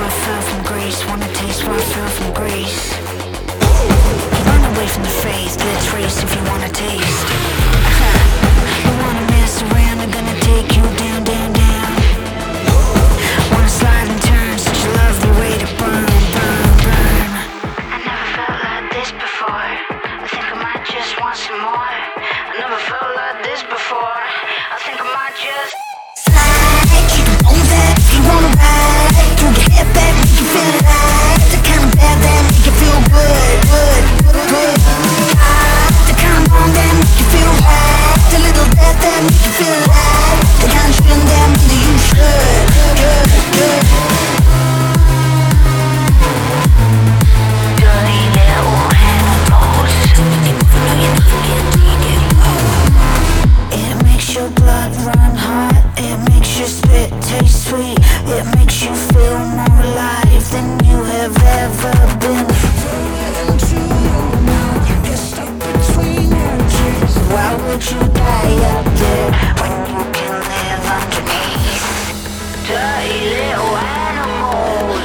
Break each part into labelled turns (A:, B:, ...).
A: what I felt from grace. Wanna taste what I felt from grace. Run away from the faith. Let's race if you wanna taste. You wanna mess around, I'm gonna take you down, down, down. Wanna slide and turn, such a lovely way to burn, burn, burn. I never felt like this before. I think I might just want some more. I never felt like this before. I think I might just slide. You can own that if you wanna ride. Throw your head back, make you feel alive. The kind of bad that make you feel good, good, good. The kind of wrong that make you feel right. The little death that make you feel alive. The kind of shit that maybe you should, good, good. Dirty little animals. It makes your blood run hot. It makes your spit taste sweet. It makes you feel more alive than you have ever been. Why would you die up there when you can live underneath? Dirty little animals.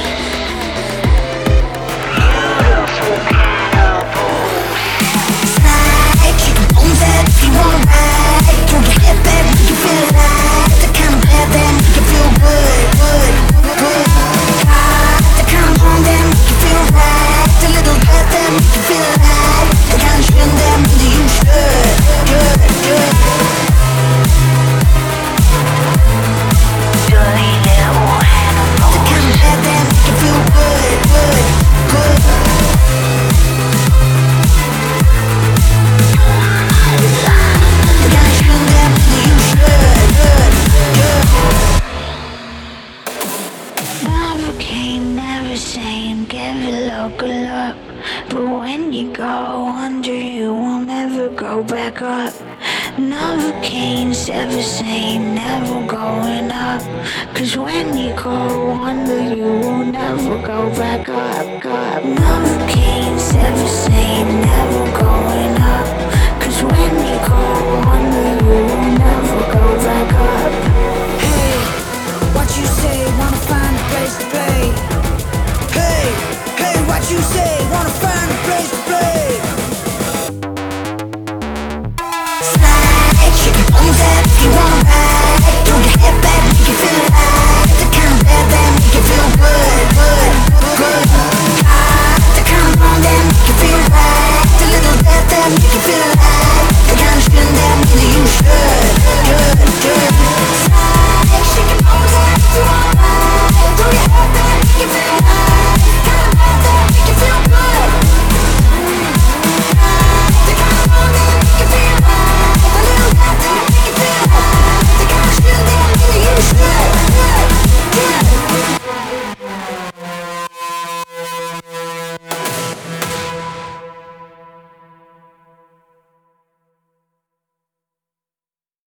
A: Beautiful cannibals. Slide, you can own that if you wanna ride. Throw your head back, make you feel alive. The kind of bad that make you feel good, good, good. The kind of wrong that make you feel right. The little death that make you feel alive. The kind of shit that maybe you should, good, good. Dirty little animals. The kind of bad that make you feel good, good, good. The kind of shit that maybe you should, good, good. Never came, never same, give it look, good luck. But when you go under, you will never go back up. Never came, never same, never going up. Cause when you go under, you will never go back up, up. Never came, never same, never going up. Cause when you go under, you will never go back up. Hey, what you say, wanna